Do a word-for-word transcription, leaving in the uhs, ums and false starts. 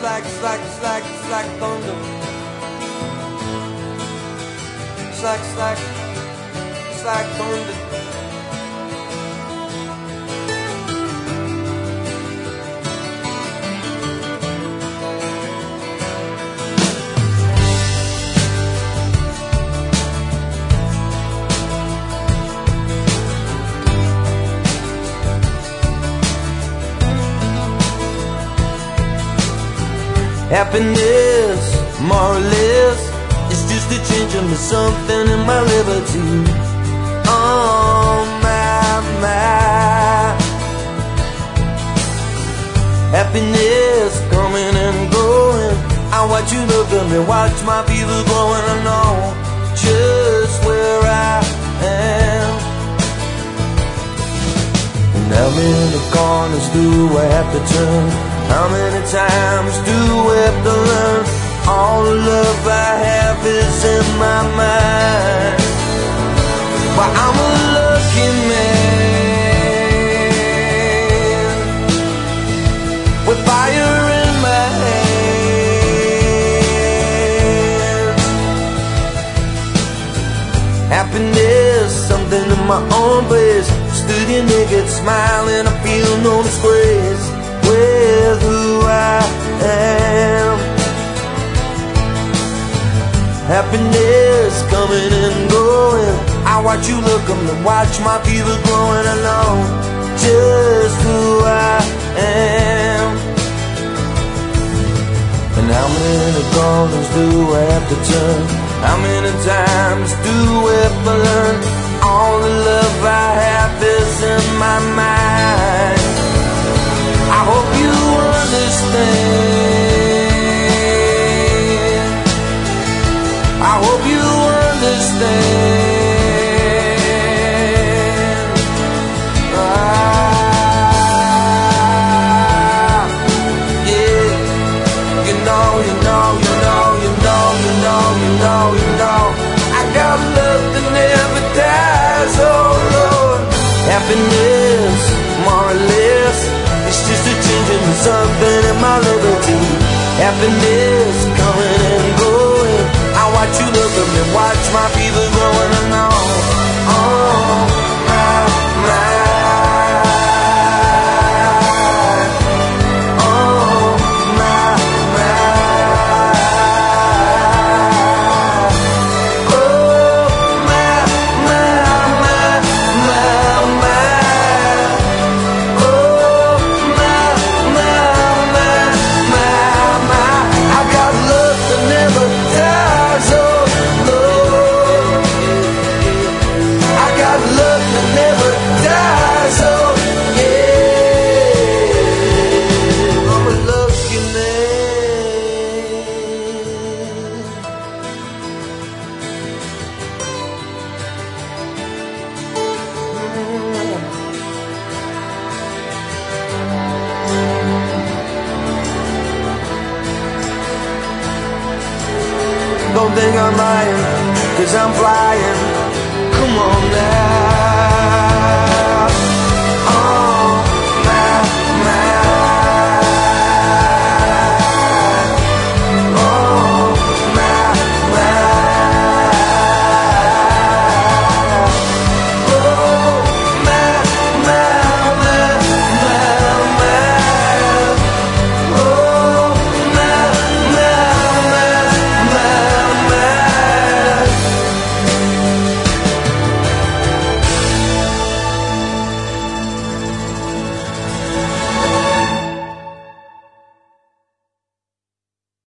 like, it's like, it's like, it's like thunder. It's like, it's like, it's like thunder. Happiness, more or less, is just a change of something in my liberty. Oh my, my. Happiness coming and going. I watch you look at me, watch my fever growing. I know just where I am. And how many corners do I have to turn? How many times do we have to learn? All the love I have is in my mind. But I'm a lucky man with fire in my hands. Happiness, something in my own place. Studying naked, smiling, I feel no disgrace with who I am. Happiness coming and going. I watch you look at me, watch my fever growing. I know just who I am. And how many corners do I have to turn? How many times do we have to learn? All the love I have is in my mind. I hope you understand. I hope you understand. Ah, yeah. You know, you know, you know, you know, you know, you know, you know. I got love that never dies, oh Lord. Happiness, more or less, it's just a change in something in my liberty. Happiness coming and going. I watch you look at me, watch my fever growing. I know, oh my, my, oh my, my, oh my, my, my, my, my. Don't think I'm lying, cause I'm flying.